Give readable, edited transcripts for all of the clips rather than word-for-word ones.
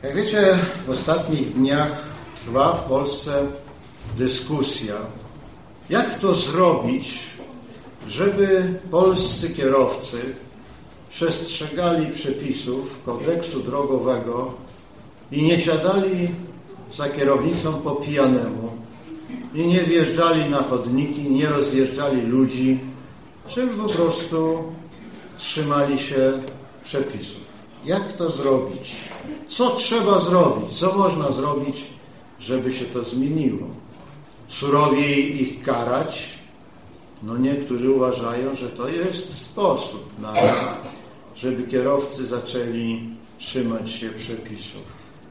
Jak wiecie, w ostatnich dniach trwa w Polsce dyskusja, jak to zrobić, żeby polscy kierowcy przestrzegali przepisów kodeksu drogowego i nie siadali za kierownicą po pijanemu i nie wjeżdżali na chodniki, nie rozjeżdżali ludzi, żeby po prostu trzymali się przepisów. Jak to zrobić? Co trzeba zrobić? Co można zrobić, żeby się to zmieniło? Surowiej ich karać? No niektórzy uważają, że to jest sposób na to, żeby kierowcy zaczęli trzymać się przepisów.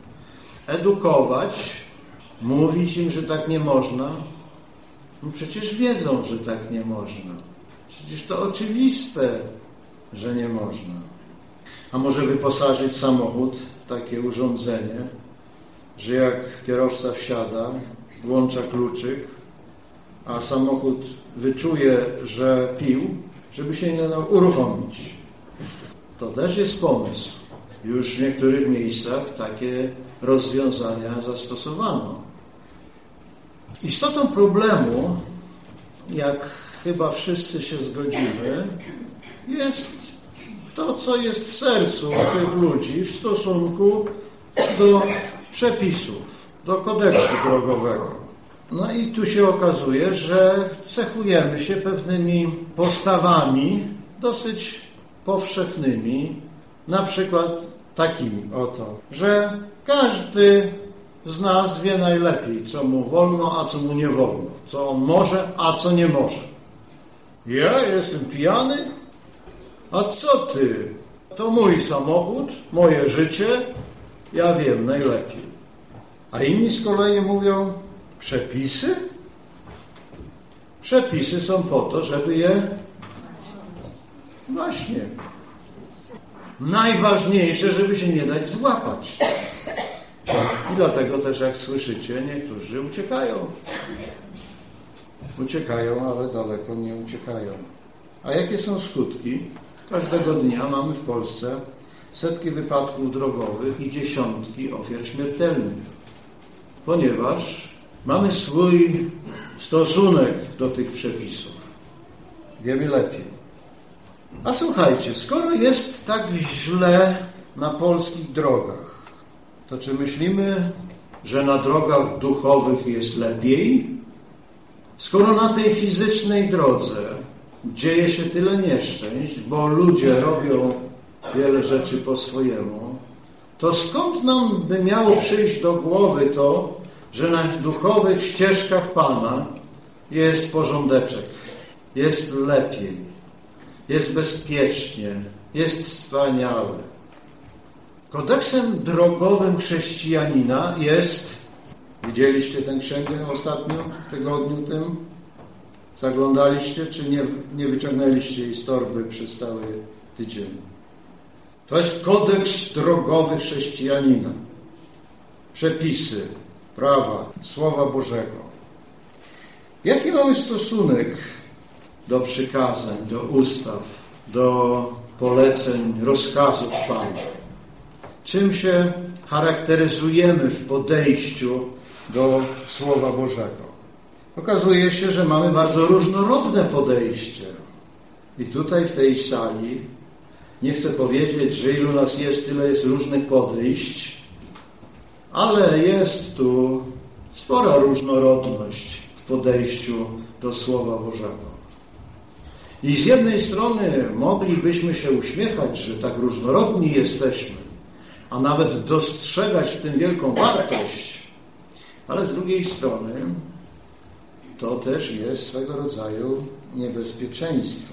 Edukować, mówić im, że tak nie można? No przecież wiedzą, że tak nie można. Przecież to oczywiste, że nie można. A może wyposażyć samochód w takie urządzenie, że jak kierowca wsiada, włącza kluczyk, a samochód wyczuje, że pił, żeby się nie dał uruchomić. To też jest pomysł. Już w niektórych miejscach takie rozwiązania zastosowano. Istotą problemu, jak chyba wszyscy się zgodzimy, jest to, co jest w sercu tych ludzi w stosunku do przepisów, do kodeksu drogowego. No i tu się okazuje, że cechujemy się pewnymi postawami dosyć powszechnymi, na przykład takimi oto, że każdy z nas wie najlepiej, co mu wolno, a co mu nie wolno, co on może, a co nie może. Ja jestem pijany, a co ty? To mój samochód, moje życie, ja wiem najlepiej. A inni z kolei mówią, przepisy? Przepisy są po to, żeby je... Właśnie. Najważniejsze, żeby się nie dać złapać. I dlatego też, jak słyszycie, niektórzy uciekają. Uciekają, ale daleko nie uciekają. A jakie są skutki? Każdego dnia mamy w Polsce setki wypadków drogowych i dziesiątki ofiar śmiertelnych. Ponieważ mamy swój stosunek do tych przepisów. Wiemy lepiej. A słuchajcie, skoro jest tak źle na polskich drogach, to czy myślimy, że na drogach duchowych jest lepiej? Skoro na tej fizycznej drodze dzieje się tyle nieszczęść, bo ludzie robią wiele rzeczy po swojemu, to skąd nam by miało przyjść do głowy to, że na duchowych ścieżkach Pana jest porządeczek, jest lepiej, jest bezpiecznie, jest wspaniale. Kodeksem drogowym chrześcijanina jest, widzieliście tę księgę ostatnio, w tygodniu tym? Zaglądaliście, czy nie wyciągnęliście jej z torby przez cały tydzień? To jest kodeks drogowy chrześcijanina. Przepisy, prawa, Słowa Bożego. Jaki mamy stosunek do przykazań, do ustaw, do poleceń, rozkazów Pana? Czym się charakteryzujemy w podejściu do Słowa Bożego? Okazuje się, że mamy bardzo różnorodne podejście. I tutaj w tej sali nie chcę powiedzieć, że ilu nas jest, tyle jest różnych podejść, ale jest tu spora różnorodność w podejściu do Słowa Bożego. I z jednej strony moglibyśmy się uśmiechać, że tak różnorodni jesteśmy, a nawet dostrzegać w tym wielką wartość, ale z drugiej strony to też jest swego rodzaju niebezpieczeństwo,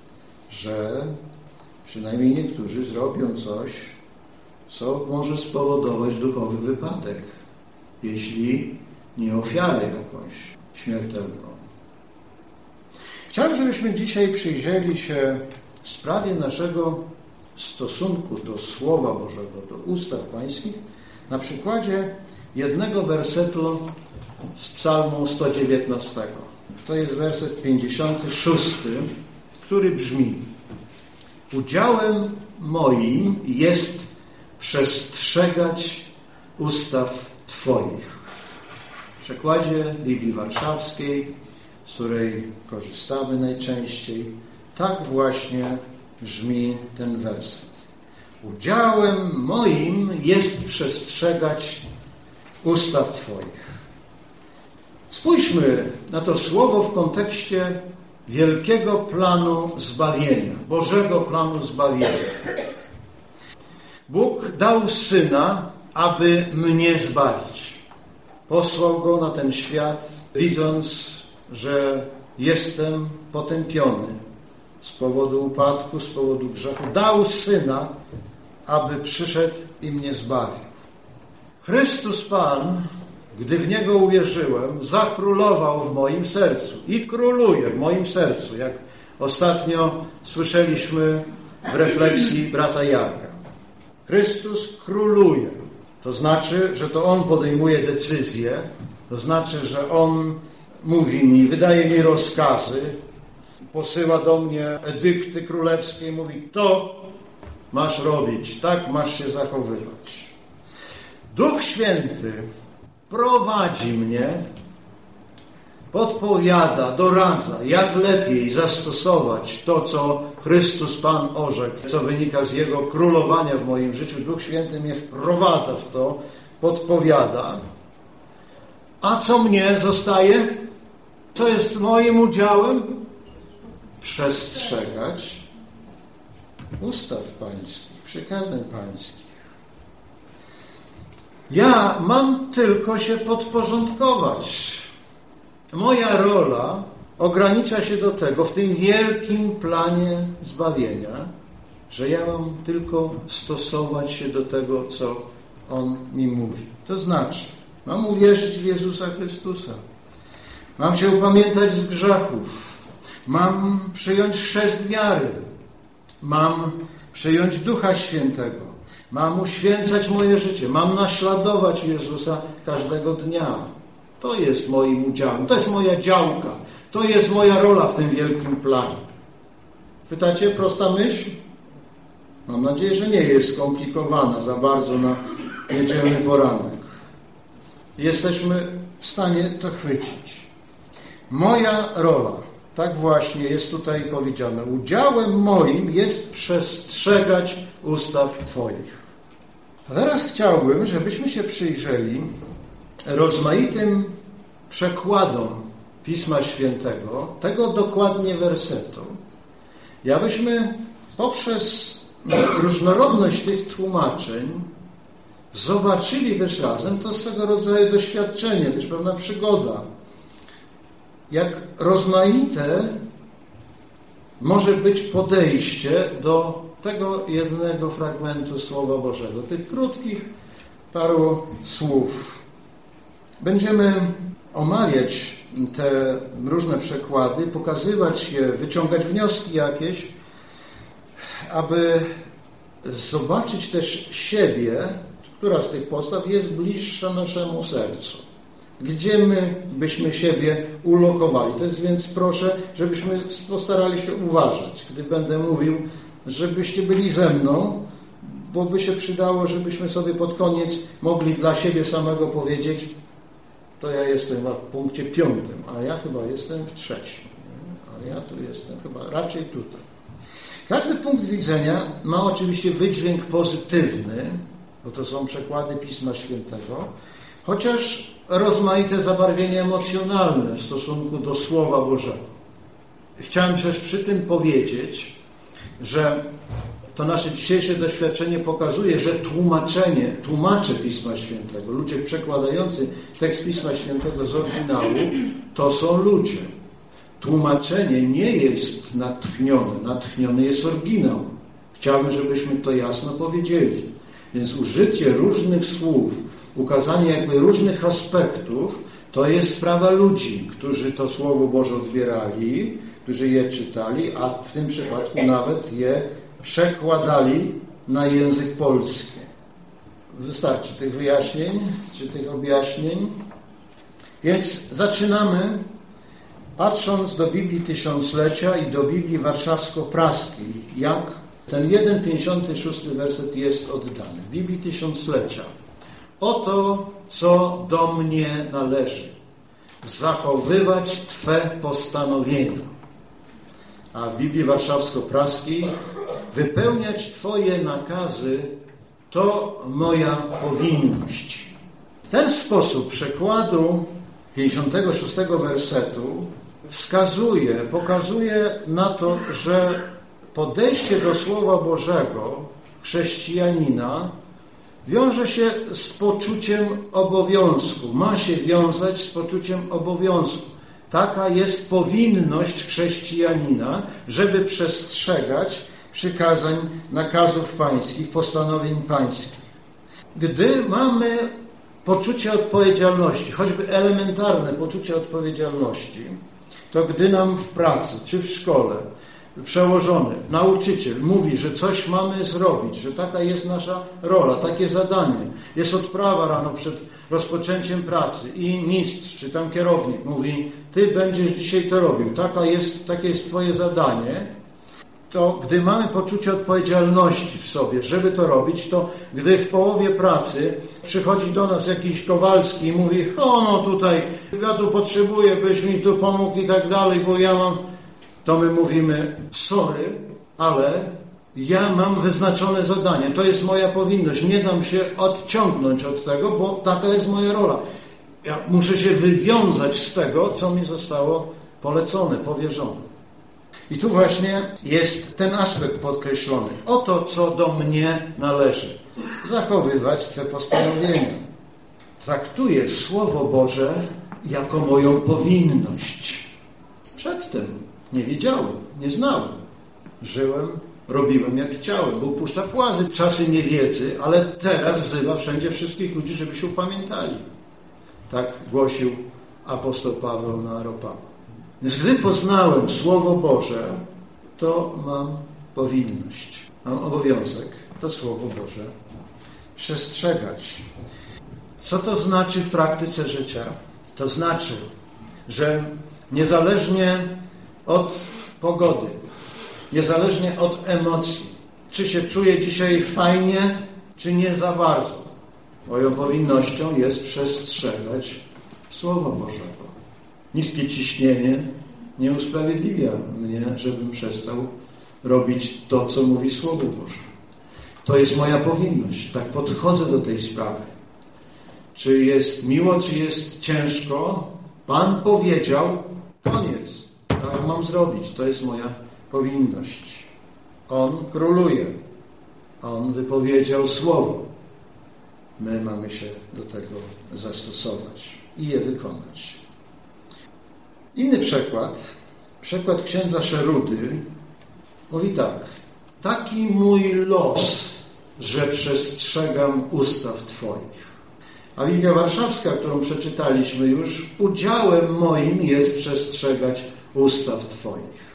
że przynajmniej niektórzy zrobią coś, co może spowodować duchowy wypadek, jeśli nie ofiarę jakąś śmiertelną. Chciałem, żebyśmy dzisiaj przyjrzeli się sprawie naszego stosunku do Słowa Bożego, do ustaw pańskich, na przykładzie jednego wersetu z Psalmu 119. To jest werset 56, który brzmi: Udziałem moim jest przestrzegać ustaw Twoich. W przekładzie Biblii Warszawskiej, z której korzystamy najczęściej, tak właśnie brzmi ten werset. Udziałem moim jest przestrzegać ustaw Twoich. Spójrzmy na to słowo w kontekście wielkiego planu zbawienia, Bożego planu zbawienia. Bóg dał Syna, aby mnie zbawić. Posłał Go na ten świat, widząc, że jestem potępiony z powodu upadku, z powodu grzechu. Dał Syna, aby przyszedł i mnie zbawił. Chrystus Pan, gdy w Niego uwierzyłem, zakrólował w moim sercu i króluje w moim sercu, jak ostatnio słyszeliśmy w refleksji brata Jarka. Chrystus króluje. To znaczy, że to On podejmuje decyzje, to znaczy, że On mówi mi, wydaje mi rozkazy, posyła do mnie edykty królewskie i mówi, to masz robić, tak masz się zachowywać. Duch Święty prowadzi mnie, podpowiada, doradza, jak lepiej zastosować to, co Chrystus Pan orzekł, co wynika z Jego królowania w moim życiu. Duch Święty mnie wprowadza w to, podpowiada. A co mnie zostaje? Co jest moim udziałem? Przestrzegać ustaw pańskich, przykazań pańskich. Ja mam tylko się podporządkować. Moja rola ogranicza się do tego, w tym wielkim planie zbawienia, że ja mam tylko stosować się do tego, co On mi mówi. To znaczy, mam uwierzyć w Jezusa Chrystusa. Mam się upamiętać z grzechów. Mam przyjąć chrzest wiary. Mam przyjąć Ducha Świętego. Mam uświęcać moje życie. Mam naśladować Jezusa każdego dnia. To jest moim udziałem. To jest moja działka. To jest moja rola w tym wielkim planie. Pytacie, prosta myśl? Mam nadzieję, że nie jest skomplikowana za bardzo na niedzielny poranek. Jesteśmy w stanie to chwycić. Moja rola, tak właśnie jest tutaj powiedziane, udziałem moim jest przestrzegać ustaw Twoich. A teraz chciałbym, żebyśmy się przyjrzeli rozmaitym przekładom Pisma Świętego, tego dokładnie wersetu, i abyśmy poprzez różnorodność tych tłumaczeń zobaczyli też razem to swego rodzaju doświadczenie, też pewna przygoda, jak rozmaite może być podejście do tego jednego fragmentu Słowa Bożego, tych krótkich paru słów. Będziemy omawiać te różne przekłady, pokazywać je, wyciągać wnioski jakieś, aby zobaczyć też siebie, która z tych postaw jest bliższa naszemu sercu. Gdzie my byśmy siebie ulokowali. To jest więc proszę, żebyśmy postarali się uważać, gdy będę mówił, żebyście byli ze mną, bo by się przydało, żebyśmy sobie pod koniec mogli dla siebie samego powiedzieć, to ja jestem chyba w punkcie 5, a ja chyba jestem w 3. A ja tu jestem chyba raczej tutaj. Każdy punkt widzenia ma oczywiście wydźwięk pozytywny, bo to są przekłady Pisma Świętego, chociaż rozmaite zabarwienie emocjonalne w stosunku do Słowa Bożego. Chciałem też przy tym powiedzieć, że to nasze dzisiejsze doświadczenie pokazuje, że tłumacze Pisma Świętego, ludzie przekładający tekst Pisma Świętego z oryginału, to są ludzie. Tłumaczenie nie jest natchnione. Natchniony jest oryginał. Chciałbym, żebyśmy to jasno powiedzieli. Więc użycie różnych słów, ukazanie jakby różnych aspektów, to jest sprawa ludzi, którzy to Słowo Boże odbierali, którzy je czytali, a w tym przypadku nawet je przekładali na język polski. Wystarczy tych wyjaśnień, czy tych objaśnień. Więc zaczynamy patrząc do Biblii Tysiąclecia i do Biblii Warszawsko-Praskiej, jak ten 1,56 werset jest oddany. W Biblii Tysiąclecia. Oto, co do mnie należy. Zachowywać Twe postanowienia. A w Biblii Warszawsko-Praskiej wypełniać Twoje nakazy to moja powinność. Ten sposób przekładu 56 wersetu pokazuje na to, że podejście do Słowa Bożego chrześcijanina wiąże się z poczuciem obowiązku. Ma się wiązać z poczuciem obowiązku. Taka jest powinność chrześcijanina, żeby przestrzegać przykazań, nakazów pańskich, postanowień pańskich. Gdy mamy poczucie odpowiedzialności, choćby elementarne poczucie odpowiedzialności, to gdy nam w pracy czy w szkole przełożony, nauczyciel mówi, że coś mamy zrobić, że taka jest nasza rola, takie zadanie, jest odprawa rano przed rozpoczęciem pracy i mistrz czy tam kierownik mówi, ty będziesz dzisiaj to robił, takie jest twoje zadanie, to gdy mamy poczucie odpowiedzialności w sobie, żeby to robić, to gdy w połowie pracy przychodzi do nas jakiś Kowalski i mówi, tutaj, ja tu potrzebuję, byś mi tu pomógł i tak dalej, bo ja mam, to my mówimy, sorry, ale ja mam wyznaczone zadanie, to jest moja powinność, nie dam się odciągnąć od tego, bo taka jest moja rola. Ja muszę się wywiązać z tego, co mi zostało polecone, powierzone. I tu właśnie jest ten aspekt podkreślony. Oto, co do mnie należy. Zachowywać Twe postanowienia. Traktuję Słowo Boże jako moją powinność. Przedtem nie wiedziałem, nie znałem. Żyłem, robiłem jak chciałem. Bóg puszcza płazy, czasy niewiedzy, ale teraz wzywa wszędzie wszystkich ludzi, żeby się upamiętali. Tak głosił apostoł Paweł na Areopagu. Więc gdy poznałem Słowo Boże, to mam powinność, mam obowiązek to Słowo Boże przestrzegać. Co to znaczy w praktyce życia? To znaczy, że niezależnie od pogody, niezależnie od emocji, czy się czuję dzisiaj fajnie, czy nie za bardzo, moją powinnością jest przestrzegać Słowa Bożego. Niskie ciśnienie nie usprawiedliwia mnie, żebym przestał robić to, co mówi Słowo Boże. To jest moja powinność. Tak podchodzę do tej sprawy. Czy jest miło, czy jest ciężko? Pan powiedział, koniec. Tak mam zrobić. To jest moja powinność. On króluje. On wypowiedział Słowo. My mamy się do tego zastosować i je wykonać. Inny przykład księdza Szerudy mówi tak. Taki mój los, że przestrzegam ustaw Twoich. A Biblia Warszawska, którą przeczytaliśmy już, udziałem moim jest przestrzegać ustaw Twoich.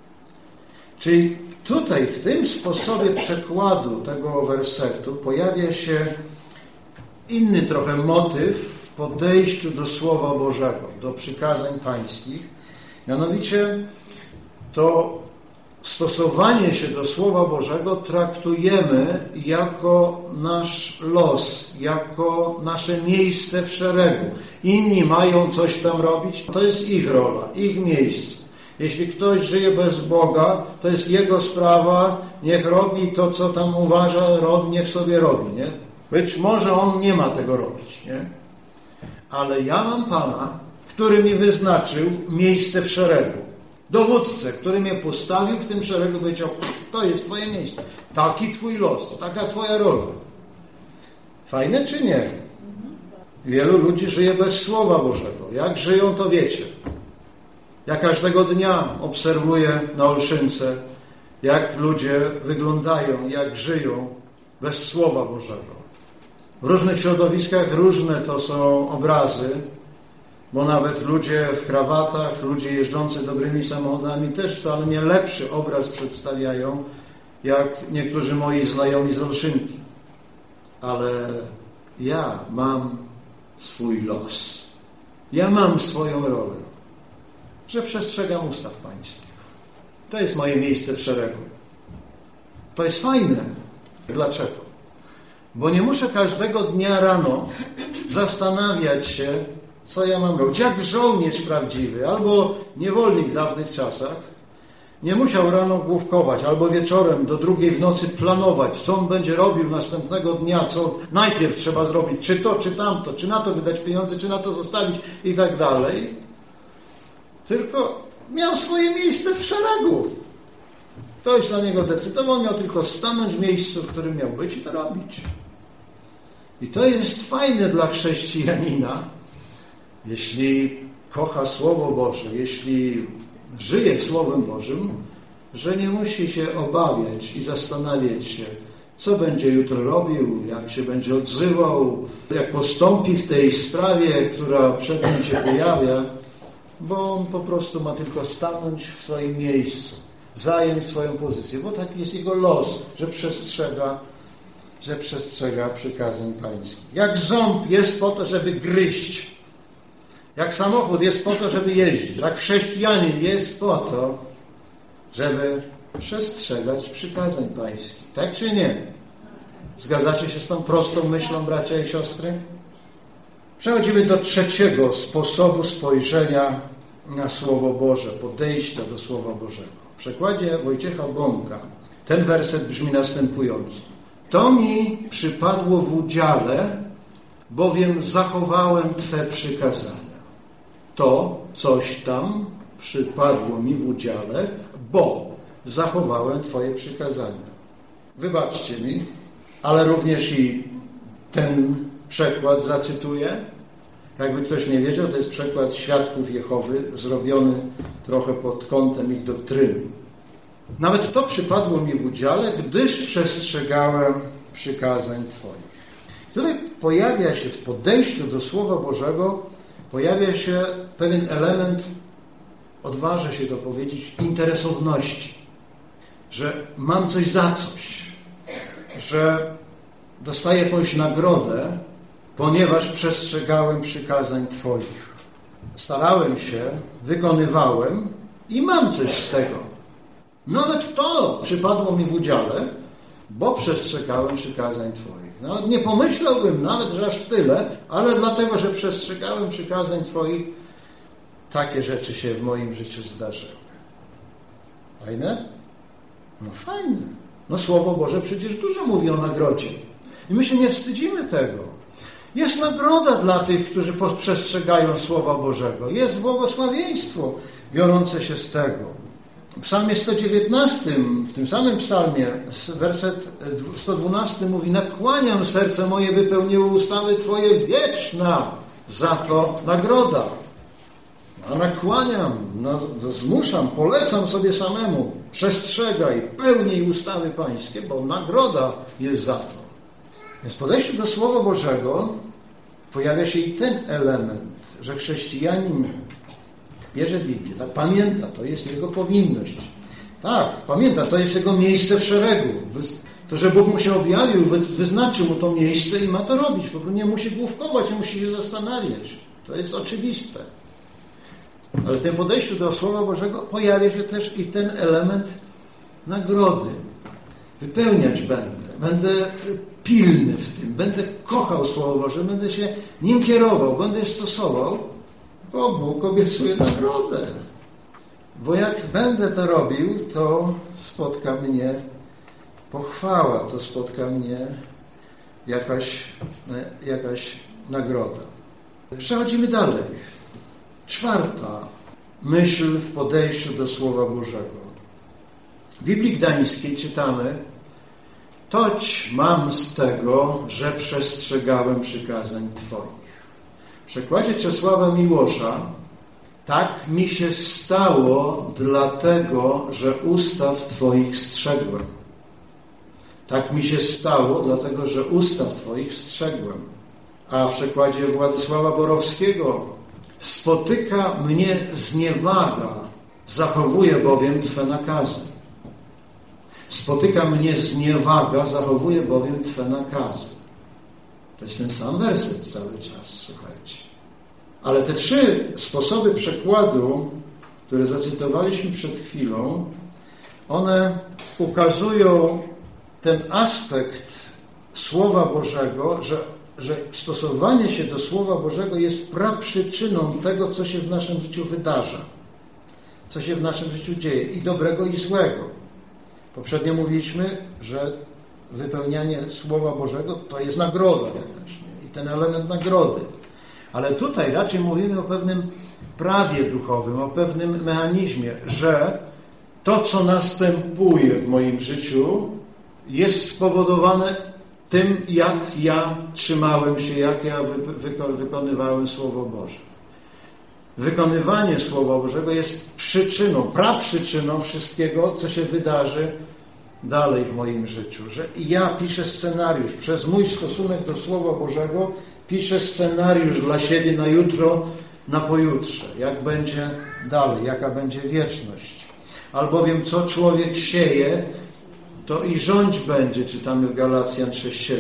Czyli tutaj w tym sposobie przekładu tego wersetu pojawia się inny trochę motyw w podejściu do Słowa Bożego, do przykazań pańskich. Mianowicie to stosowanie się do Słowa Bożego traktujemy jako nasz los, jako nasze miejsce w szeregu. Inni mają coś tam robić, to jest ich rola, ich miejsce. Jeśli ktoś żyje bez Boga, to jest jego sprawa, niech robi to, co tam uważa, niech sobie robi, nie? Być może on nie ma tego robić, nie? Ale ja mam Pana, który mi wyznaczył miejsce w szeregu. Dowódcę, który mnie postawił w tym szeregu, powiedział, to jest Twoje miejsce. Taki Twój los, taka Twoja rola. Fajne czy nie? Wielu ludzi żyje bez Słowa Bożego. Jak żyją, to wiecie. Ja każdego dnia obserwuję na Olszynce, jak ludzie wyglądają, jak żyją bez Słowa Bożego. W różnych środowiskach różne to są obrazy, bo nawet ludzie w krawatach, ludzie jeżdżący dobrymi samochodami też wcale nie lepszy obraz przedstawiają, jak niektórzy moi znajomi z Olszynki. Ale ja mam swój los. Ja mam swoją rolę, że przestrzegam ustaw pańskich. To jest moje miejsce w szeregu. To jest fajne. Dlaczego? Bo nie muszę każdego dnia rano zastanawiać się, co ja mam robić. Jak żołnierz prawdziwy albo niewolnik w dawnych czasach nie musiał rano główkować albo wieczorem do 2 w nocy planować, co on będzie robił następnego dnia, co najpierw trzeba zrobić, czy to, czy tamto, czy na to wydać pieniądze, czy na to zostawić i tak dalej. Tylko miał swoje miejsce w szeregu. Ktoś za niego decydował, miał tylko stanąć w miejscu, w którym miał być i to robić. I to jest fajne dla chrześcijanina, jeśli kocha Słowo Boże, jeśli żyje Słowem Bożym, że nie musi się obawiać i zastanawiać się, co będzie jutro robił, jak się będzie odzywał, jak postąpi w tej sprawie, która przed nim się pojawia, bo on po prostu ma tylko stanąć w swoim miejscu, zająć swoją pozycję, bo taki jest jego los, że przestrzega przykazań pańskich. Jak ząb jest po to, żeby gryźć, jak samochód jest po to, żeby jeździć, jak chrześcijanin jest po to, żeby przestrzegać przykazań pańskich. Tak czy nie? Zgadzacie się z tą prostą myślą, bracia i siostry? Przechodzimy do 3. sposobu spojrzenia na Słowo Boże, podejścia do Słowa Bożego. W przekładzie Wojciecha Bąka ten werset brzmi następująco. To mi przypadło w udziale, bowiem zachowałem Twe przykazania. To coś tam przypadło mi w udziale, bo zachowałem Twoje przykazania. Wybaczcie mi, ale również i ten przekład zacytuję. Jakby ktoś nie wiedział, to jest przekład Świadków Jehowy, zrobiony trochę pod kątem ich doktryny. Nawet to przypadło mi w udziale, gdyż przestrzegałem przykazań Twoich. Tutaj pojawia się w podejściu do Słowa Bożego, pojawia się pewien element, odważę się to powiedzieć, interesowności. Że mam coś za coś, że dostaję jakąś nagrodę, ponieważ przestrzegałem przykazań Twoich. Starałem się, wykonywałem i mam coś z tego. Nawet to przypadło mi w udziale, bo przestrzegałem przykazań Twoich. No, nie pomyślałbym nawet, że aż tyle, ale dlatego, że przestrzegałem przykazań Twoich, takie rzeczy się w moim życiu zdarzyły. Fajne? No fajne. No Słowo Boże przecież dużo mówi o nagrodzie. I my się nie wstydzimy tego. Jest nagroda dla tych, którzy przestrzegają Słowa Bożego. Jest błogosławieństwo biorące się z tego. W psalmie 119, w tym samym psalmie, werset 112 mówi: nakłaniam serce moje, by pełniło ustawy Twoje, wieczna za to nagroda. A nakłaniam, zmuszam, polecam sobie samemu, przestrzegaj, pełnij ustawy pańskie, bo nagroda jest za to. Więc w podejściu do Słowa Bożego pojawia się i ten element, że chrześcijanin bierze Biblię, tak, pamięta, to jest jego powinność. Tak, pamięta, to jest jego miejsce w szeregu. To, że Bóg mu się objawił, wyznaczył mu to miejsce i ma to robić. Po prostu nie musi główkować, nie musi się zastanawiać. To jest oczywiste. Ale w tym podejściu do Słowa Bożego pojawia się też i ten element nagrody. Wypełniać będę pilny w tym, będę kochał Słowo Boże, będę się nim kierował, będę je stosował, bo Bóg obiecuje nagrodę. Bo jak będę to robił, to spotka mnie pochwała, to spotka mnie jakaś nagroda. Przechodzimy dalej. 4. myśl w podejściu do Słowa Bożego. W Biblii Gdańskiej czytamy: toć mam z tego, że przestrzegałem przykazań Twoich. W przekładzie Czesława Miłosza: tak mi się stało, dlatego, że ustaw Twoich strzegłem. Tak mi się stało, dlatego, że ustaw Twoich strzegłem. A w przekładzie Władysława Borowskiego: spotyka mnie zniewaga, zachowuję bowiem Twe nakazy. Spotyka mnie zniewaga, zachowuję bowiem Twe nakazy. To jest ten sam werset cały czas, słuchajcie. Ale te 3 sposoby przekładu, które zacytowaliśmy przed chwilą, one ukazują ten aspekt Słowa Bożego, że stosowanie się do Słowa Bożego jest praprzyczyną tego, co się w naszym życiu wydarza, co się w naszym życiu dzieje, i dobrego, i złego. Poprzednio mówiliśmy, że wypełnianie Słowa Bożego to jest nagroda jakaś, nie? I ten element nagrody. Ale tutaj raczej mówimy o pewnym prawie duchowym, o pewnym mechanizmie, że to, co następuje w moim życiu, jest spowodowane tym, jak ja trzymałem się, jak ja wykonywałem Słowo Boże. Wykonywanie Słowa Bożego jest przyczyną, praprzyczyną wszystkiego, co się wydarzy dalej w moim życiu. Że ja piszę scenariusz, przez mój stosunek do Słowa Bożego piszę scenariusz dla siebie na jutro, na pojutrze. Jak będzie dalej, jaka będzie wieczność. Albowiem co człowiek sieje, to i rządź będzie, czytamy w Galacjan 6:7.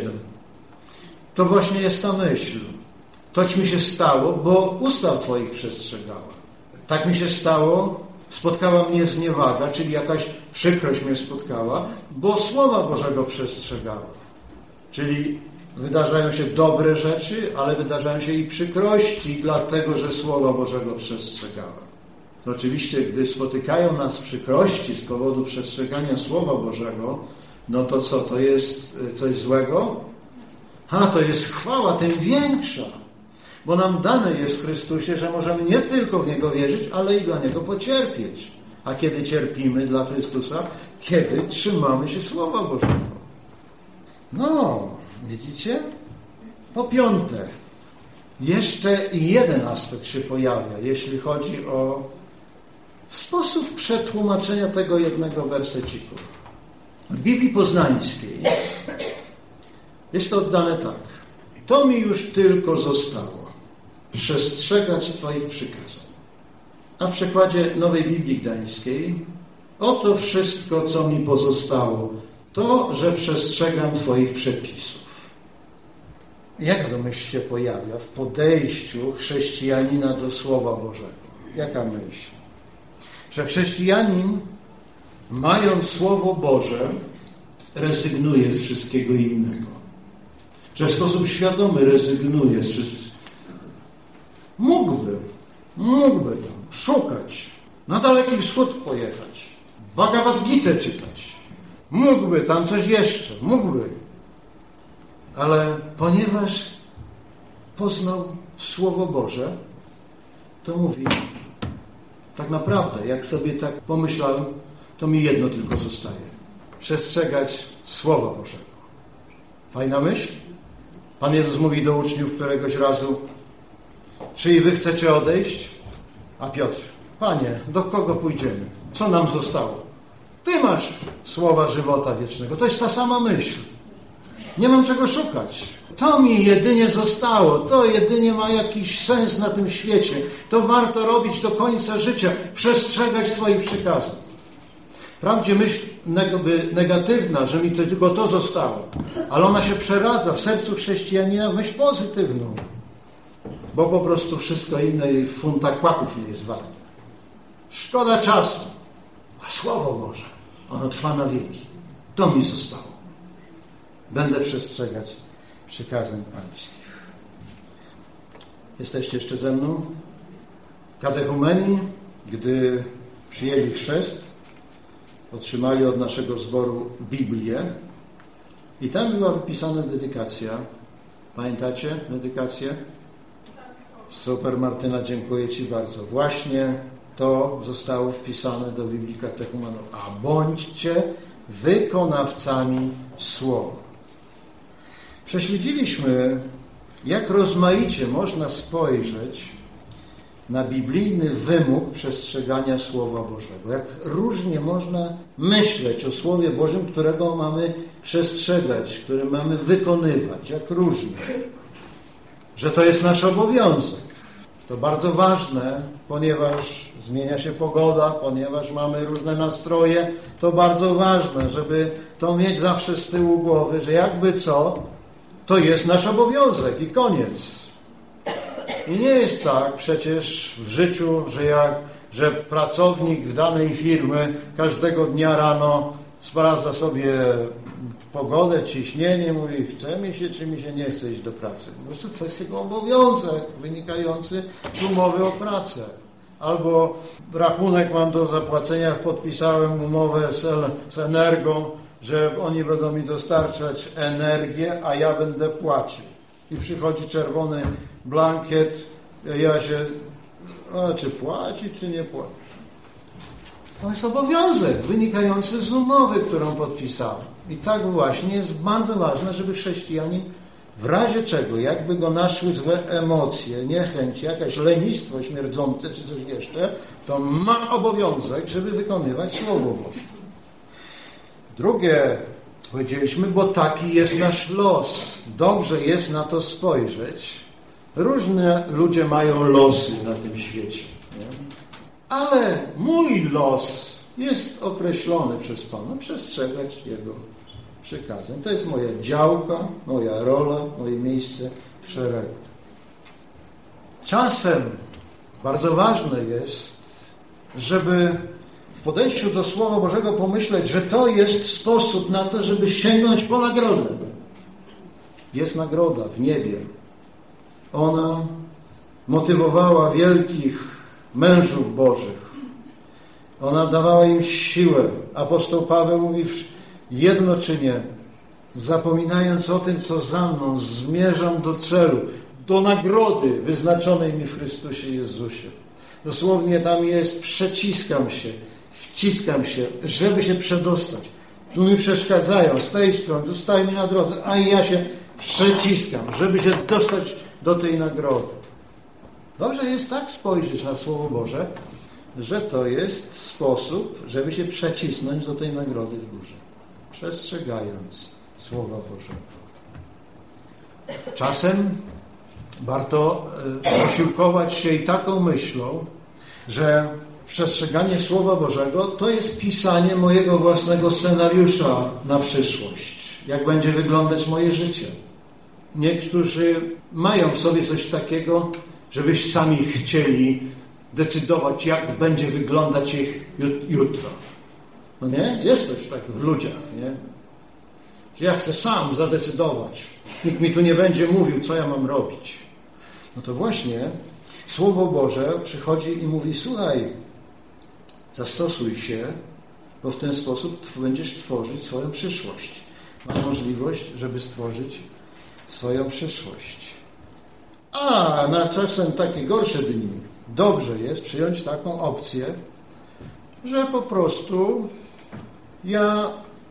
To właśnie jest ta myśl. Toć mi się stało, bo ustaw Twoich przestrzegałem. Tak mi się stało, spotkała mnie zniewaga, czyli jakaś przykrość mnie spotkała, bo Słowa Bożego przestrzegałem. Czyli wydarzają się dobre rzeczy, ale wydarzają się i przykrości, dlatego że Słowa Bożego przestrzegałem. Oczywiście, gdy spotykają nas przykrości z powodu przestrzegania Słowa Bożego, no to co, to jest coś złego? To jest chwała, tym większa. Bo nam dane jest w Chrystusie, że możemy nie tylko w Niego wierzyć, ale i dla Niego pocierpieć. A kiedy cierpimy dla Chrystusa? Kiedy trzymamy się Słowa Bożego. No, widzicie? Po piąte, jeszcze jeden aspekt się pojawia, jeśli chodzi o sposób przetłumaczenia tego jednego werseciku. W Biblii Poznańskiej jest to oddane tak. To mi już tylko zostało przestrzegać Twoich przykazań. A w przekładzie Nowej Biblii Gdańskiej oto wszystko, co mi pozostało, to, że przestrzegam Twoich przepisów. Jaka to myśl się pojawia w podejściu chrześcijanina do Słowa Bożego? Jaka myśl? Że chrześcijanin, mając Słowo Boże, rezygnuje z wszystkiego innego. Że w sposób świadomy rezygnuje z wszystkiego. Mógłby tam szukać, na Daleki Wschód pojechać, Bhagavad Gitę czytać. Mógłby tam coś jeszcze, ale ponieważ poznał Słowo Boże, to mówi, tak naprawdę, jak sobie tak pomyślałem, to mi jedno tylko zostaje. Przestrzegać Słowa Bożego. Fajna myśl? Pan Jezus mówi do uczniów któregoś razu, czy i wy chcecie odejść? A Piotr, Panie, do kogo pójdziemy? Co nam zostało? Ty masz słowa żywota wiecznego. To jest ta sama myśl. Nie mam czego szukać. To mi jedynie zostało. To jedynie ma jakiś sens na tym świecie. To warto robić do końca życia. Przestrzegać Twoich przykazań. Wprawdzie myśl negatywna, że mi to tylko to zostało, ale ona się przeradza w sercu chrześcijanina w myśl pozytywną. Bo po prostu wszystko inne funta kłaków nie jest warte. Szkoda czasu. A Słowo Boże, ono trwa na wieki. To mi zostało. Będę przestrzegać przykazań pańskich. Jesteście jeszcze ze mną? Katechumeni, gdy przyjęli chrzest, otrzymali od naszego zboru Biblię i tam była wypisana dedykacja. Pamiętacie dedykację? Super, Martyna, dziękuję Ci bardzo. Właśnie to zostało wpisane do Biblii Katechumenów. A bądźcie wykonawcami Słowa. Prześledziliśmy, jak rozmaicie można spojrzeć na biblijny wymóg przestrzegania Słowa Bożego. Jak różnie można myśleć o Słowie Bożym, którego mamy przestrzegać, który mamy wykonywać. Jak różnie. Że to jest nasz obowiązek. To bardzo ważne, ponieważ zmienia się pogoda, ponieważ mamy różne nastroje. To bardzo ważne, żeby to mieć zawsze z tyłu głowy, że jakby co, to jest nasz obowiązek i koniec. I nie jest tak przecież w życiu, że pracownik w danej firmy każdego dnia rano sprawdza sobie pogodę, ciśnienie, mówi, chce mi się, czy mi się nie chce iść do pracy. Po prostu to jest jego obowiązek wynikający z umowy o pracę. Albo rachunek mam do zapłacenia, podpisałem umowę z Energą, że oni będą mi dostarczać energię, a ja będę płacił. I przychodzi czerwony blankiet, ja się, czy płaci, czy nie płaci. To jest obowiązek wynikający z umowy, którą podpisałem. I tak właśnie jest bardzo ważne, żeby chrześcijanin w razie czego, jakby go naszły złe emocje, niechęć, jakieś lenistwo śmierdzące czy coś jeszcze, to ma obowiązek, żeby wykonywać Słowo Boże. Drugie, powiedzieliśmy, bo taki jest nasz los. Dobrze jest na to spojrzeć. Różne ludzie mają losy na tym świecie. Nie? Ale mój los jest określony przez Pana, przestrzegać Jego przykazań. To jest moja działka, moja rola, moje miejsce w szeregu. Czasem bardzo ważne jest, żeby w podejściu do Słowa Bożego pomyśleć, że to jest sposób na to, żeby sięgnąć po nagrodę. Jest nagroda w niebie. Ona motywowała wielkich mężów Bożych. Ona dawała im siłę. Apostoł Paweł mówi, jedno czynię, zapominając o tym, co za mną, zmierzam do celu, do nagrody wyznaczonej mi w Chrystusie Jezusie. Dosłownie tam jest, przeciskam się, wciskam się, żeby się przedostać. Tu mi przeszkadzają, z tej strony, tu stają mi na drodze, a ja się przeciskam, żeby się dostać do tej nagrody. Dobrze jest tak spojrzeć na Słowo Boże, że to jest sposób, żeby się przecisnąć do tej nagrody w górze. Przestrzegając Słowa Bożego. Czasem warto posiłkować się i taką myślą, że przestrzeganie Słowa Bożego to jest pisanie mojego własnego scenariusza na przyszłość. Jak będzie wyglądać moje życie. Niektórzy mają w sobie coś takiego, żebyś sami chcieli decydować, jak będzie wyglądać ich jutro. No nie? Jest coś takiego w ludziach, nie? Że ja chcę sam zadecydować. Nikt mi tu nie będzie mówił, co ja mam robić. No to właśnie Słowo Boże przychodzi i mówi, słuchaj, zastosuj się, bo w ten sposób będziesz tworzyć swoją przyszłość. Masz możliwość, żeby stworzyć swoją przyszłość. A na czasem takie gorsze dni dobrze jest przyjąć taką opcję, że po prostu ja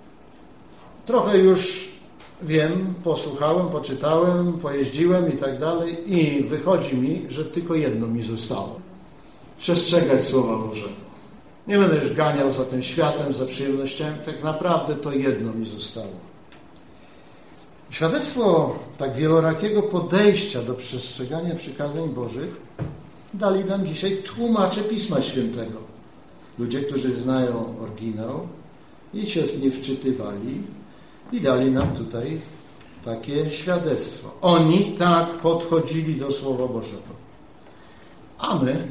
trochę już wiem, posłuchałem, poczytałem, pojeździłem i tak dalej i wychodzi mi, że tylko jedno mi zostało. Przestrzegać Słowa Bożego. Nie będę już ganiał za tym światem, za przyjemnościami. Tak naprawdę to jedno mi zostało. Świadectwo tak wielorakiego podejścia do przestrzegania przykazań Bożych dali nam dzisiaj tłumacze Pisma Świętego. Ludzie, którzy znają oryginał i się w nie wczytywali i dali nam tutaj takie świadectwo. Oni tak podchodzili do Słowa Bożego. A my,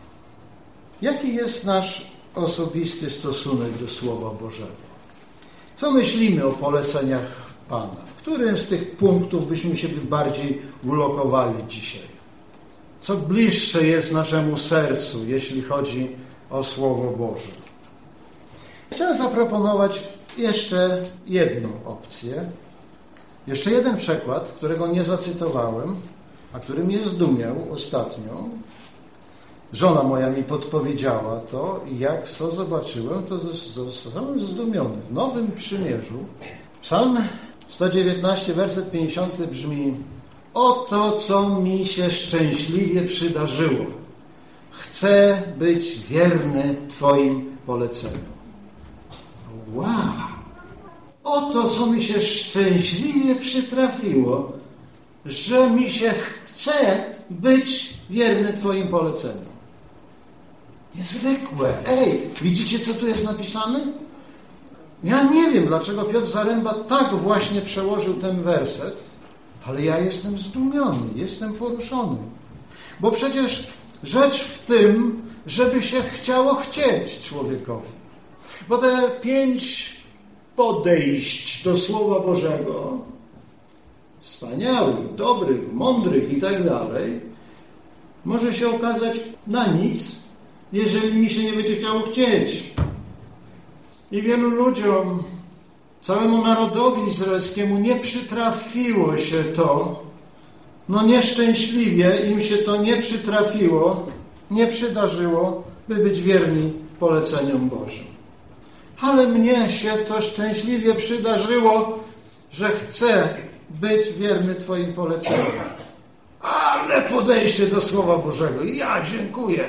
jaki jest nasz osobisty stosunek do Słowa Bożego? Co myślimy o poleceniach Pana? W którym z tych punktów byśmy się bardziej ulokowali dzisiaj? Co bliższe jest naszemu sercu, jeśli chodzi o Słowo Boże? Chciałem zaproponować jeszcze jedną opcję, jeszcze jeden przykład, którego nie zacytowałem, a który mnie zdumiał ostatnio. Żona moja mi podpowiedziała to i jak co zobaczyłem, to zostałem zdumiony. W Nowym Przymierzu Psalm 119, werset 50 brzmi: oto, co mi się szczęśliwie przydarzyło. Chcę być wierny Twoim poleceniom. Wow! Oto, co mi się szczęśliwie przytrafiło, że mi się chce być wierny Twoim poleceniom. Niezwykłe. Widzicie, co tu jest napisane? Ja nie wiem, dlaczego Piotr Zaręba tak właśnie przełożył ten werset, ale ja jestem zdumiony, jestem poruszony. Bo przecież rzecz w tym, żeby się chciało chcieć człowiekowi. Bo te 5 podejść do Słowa Bożego, wspaniałych, dobrych, mądrych i tak dalej, może się okazać na nic, jeżeli mi się nie będzie chciało chcieć. I wielu ludziom, całemu narodowi izraelskiemu nie przytrafiło się to, nieszczęśliwie im się to nie przytrafiło, nie przydarzyło, by być wierni poleceniom Bożym. Ale mnie się to szczęśliwie przydarzyło, że chcę być wierny Twoim poleceniom. Ale podejście do Słowa Bożego. Ja dziękuję.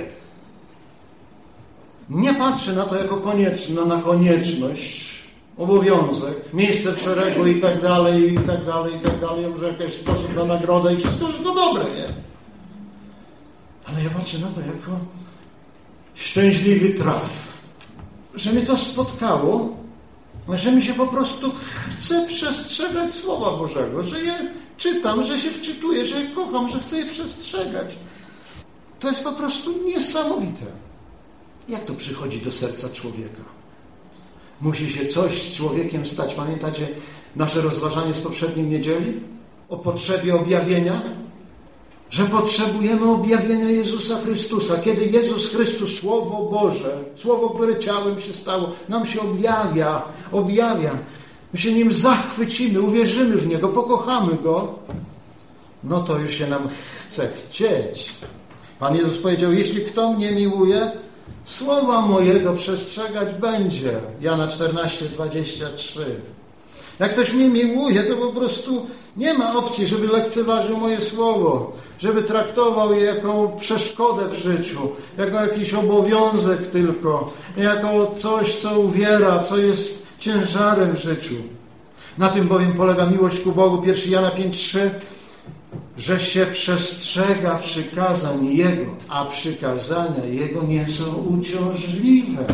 Nie patrzę na to jako na konieczność, obowiązek, miejsce w szeregu i tak dalej, może jakiś sposób na nagrodę i wszystko, że to dobre, nie? Ale ja patrzę na to jako szczęśliwy traf, że mnie to spotkało, że mi się po prostu chce przestrzegać Słowa Bożego, że je czytam, że się wczytuję, że je kocham, że chcę je przestrzegać. To jest po prostu niesamowite. Jak to przychodzi do serca człowieka? Musi się coś z człowiekiem stać. Pamiętacie nasze rozważanie z poprzedniej niedzieli? O potrzebie objawienia? Że potrzebujemy objawienia Jezusa Chrystusa. Kiedy Jezus Chrystus, Słowo Boże, Słowo, które ciałem się stało, nam się objawia. My się Nim zachwycimy, uwierzymy w Niego, pokochamy Go. To już się nam chce chcieć. Pan Jezus powiedział, jeśli kto mnie miłuje, Słowa mojego przestrzegać będzie. Jana 14:23. Jak ktoś mnie miłuje, to po prostu nie ma opcji, żeby lekceważył moje słowo, żeby traktował je jako przeszkodę w życiu, jako jakiś obowiązek tylko, jako coś, co uwiera, co jest ciężarem w życiu. Na tym bowiem polega miłość ku Bogu. 1 Jana 5:3, że się przestrzega przykazań Jego, a przykazania Jego nie są uciążliwe.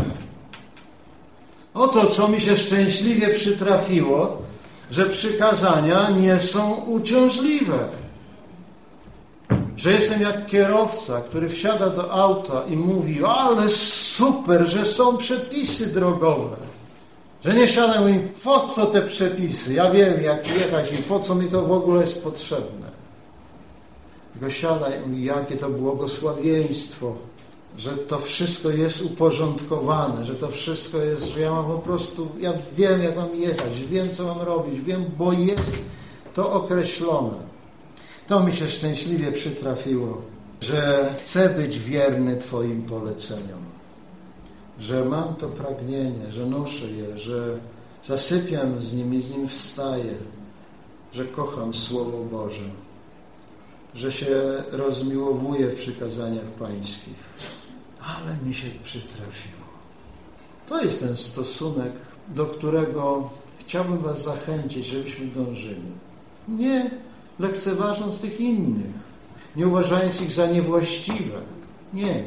Oto, co mi się szczęśliwie przytrafiło, że przykazania nie są uciążliwe. Że jestem jak kierowca, który wsiada do auta i mówi, ale super, że są przepisy drogowe. Że nie siadam i mówi, po co te przepisy? Ja wiem, jak jechać i po co mi to w ogóle jest potrzebne. Tylko siada i mówi, jakie to błogosławieństwo, że to wszystko jest uporządkowane, że to wszystko jest, że ja mam po prostu, ja wiem, jak mam jechać, wiem, co mam robić, wiem, bo jest to określone. To mi się szczęśliwie przytrafiło, że chcę być wierny Twoim poleceniom, że mam to pragnienie, że noszę je, że zasypiam z nim wstaję, że kocham Słowo Boże, że się rozmiłowuję w przykazaniach Pańskich. Ale mi się przytrafiło. To jest ten stosunek, do którego chciałbym Was zachęcić, żebyśmy dążyli. Nie lekceważąc tych innych, nie uważając ich za niewłaściwe. Nie.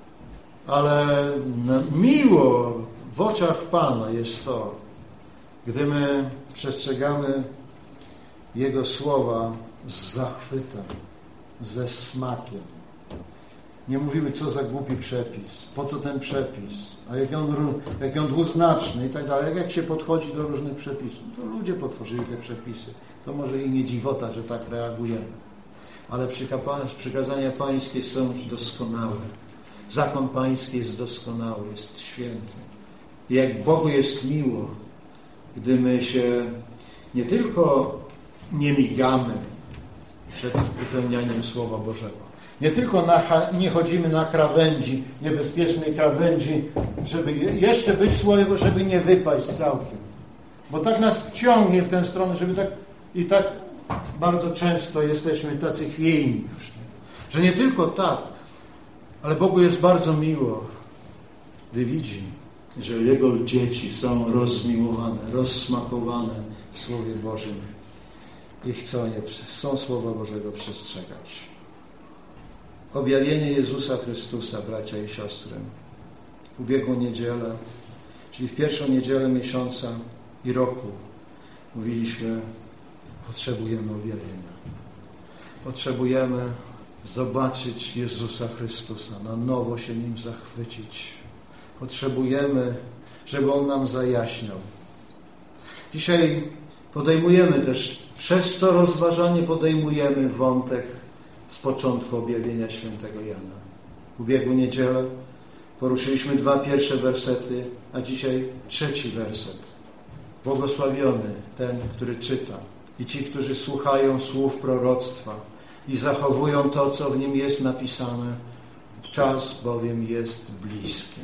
Ale miło w oczach Pana jest to, gdy my przestrzegamy Jego słowa z zachwytem, ze smakiem. Nie mówiły, co za głupi przepis, po co ten przepis, a jaki on dwuznaczny i tak dalej. Jak się podchodzi do różnych przepisów, to ludzie potworzyli te przepisy. To może i nie dziwota, że tak reagujemy. Ale przykazania Pańskie są doskonałe. Zakon Pański jest doskonały, jest święty. I jak Bogu jest miło, gdy my się nie tylko nie migamy przed wypełnianiem Słowa Bożego, nie tylko nie chodzimy na krawędzi, niebezpiecznej krawędzi, żeby jeszcze być w Słowie, żeby nie wypaść całkiem. Bo tak nas ciągnie w tę stronę, żeby tak bardzo często jesteśmy tacy chwiejni już. Że nie tylko tak, ale Bogu jest bardzo miło, gdy widzi, że Jego dzieci są rozmiłowane, rozsmakowane w Słowie Bożym i chcą Słowa Bożego przestrzegać. Objawienie Jezusa Chrystusa, bracia i siostry, w ubiegłą niedzielę, czyli w pierwszą niedzielę miesiąca i roku, mówiliśmy, potrzebujemy objawienia. Potrzebujemy zobaczyć Jezusa Chrystusa, na nowo się Nim zachwycić. Potrzebujemy, żeby On nam zajaśniał. Dzisiaj podejmujemy też, przez to rozważanie podejmujemy wątek z początku objawienia świętego Jana. W ubiegłą niedzielę poruszyliśmy 2 pierwsze wersety, a dzisiaj 3 werset. Błogosławiony ten, który czyta i ci, którzy słuchają słów proroctwa i zachowują to, co w nim jest napisane. Czas bowiem jest bliski.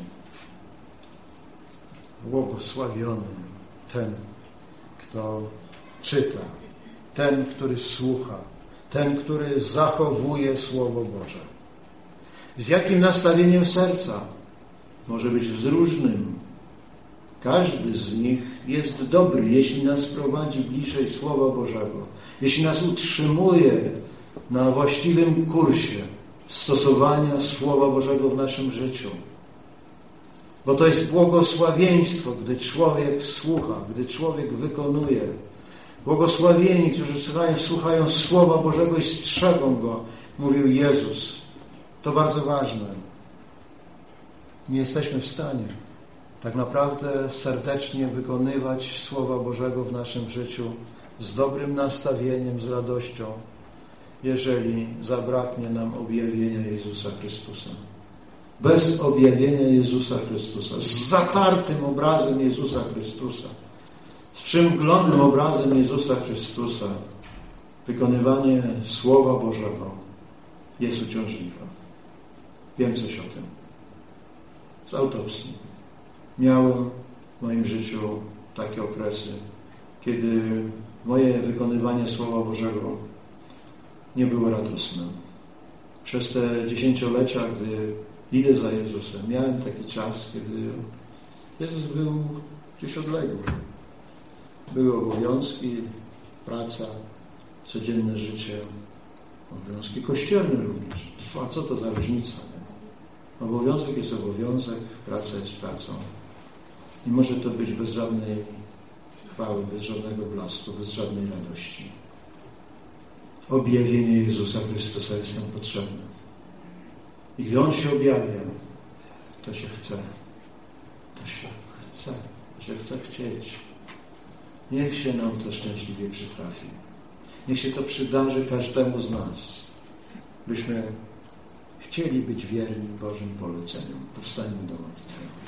Błogosławiony ten, kto czyta, ten, który słucha, ten, który zachowuje Słowo Boże. Z jakim nastawieniem serca? Może być z różnym. Każdy z nich jest dobry, jeśli nas prowadzi bliżej Słowa Bożego, jeśli nas utrzymuje na właściwym kursie stosowania Słowa Bożego w naszym życiu. Bo to jest błogosławieństwo, gdy człowiek słucha, gdy człowiek wykonuje. Błogosławieni, którzy słuchają Słowa Bożego i strzegą go, mówił Jezus. To bardzo ważne. Nie jesteśmy w stanie tak naprawdę serdecznie wykonywać Słowa Bożego w naszym życiu z dobrym nastawieniem, z radością, jeżeli zabraknie nam objawienia Jezusa Chrystusa. Bez objawienia Jezusa Chrystusa, z zatartym obrazem Jezusa Chrystusa, z przymglądnym obrazem Jezusa Chrystusa, wykonywanie Słowa Bożego jest uciążliwe. Wiem coś o tym. Z autopsji. Miałem w moim życiu takie okresy, kiedy moje wykonywanie Słowa Bożego nie było radosne. Przez te 10-lecia, gdy idę za Jezusem, miałem taki czas, kiedy Jezus był gdzieś odległy. Były obowiązki, praca, codzienne życie, obowiązki kościelne również. A co to za różnica? Nie? Obowiązek jest obowiązek, praca jest pracą. Nie może to być bez żadnej chwały, bez żadnego blasku, bez żadnej radości. Objawienie Jezusa Chrystusa jest nam potrzebne. I gdy On się objawia, to się chce. To się chce chcieć. Niech się nam to szczęśliwie przytrafi. Niech się to przydarzy każdemu z nas, byśmy chcieli być wierni Bożym poleceniom. Powstańmy do modlitwy.